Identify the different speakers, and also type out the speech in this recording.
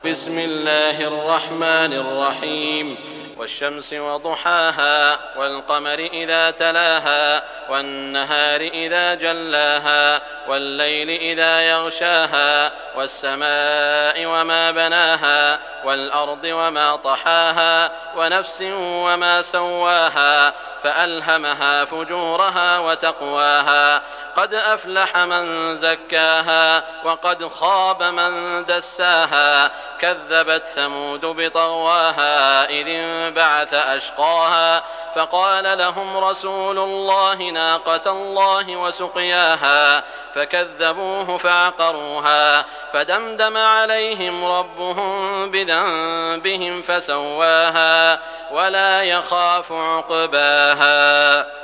Speaker 1: بسم الله الرحمن الرحيم والشمس وضحاها والقمر إذا تلاها والنهار إذا جلاها والليل إذا يغشاها والسماء وما بناها والأرض وما طحاها ونفس وما سواها فألهمها فجورها وتقواها قد أفلح من زكاها وقد خاب من دساها كذبت ثمود بطغواها إذ انبعث أشقاها فقال لهم رسول الله ناقة الله وسقياها فكذبوه فعقروها فدمدم عليهم ربهم بذنبهم فسواها ولا يخاف عقباها.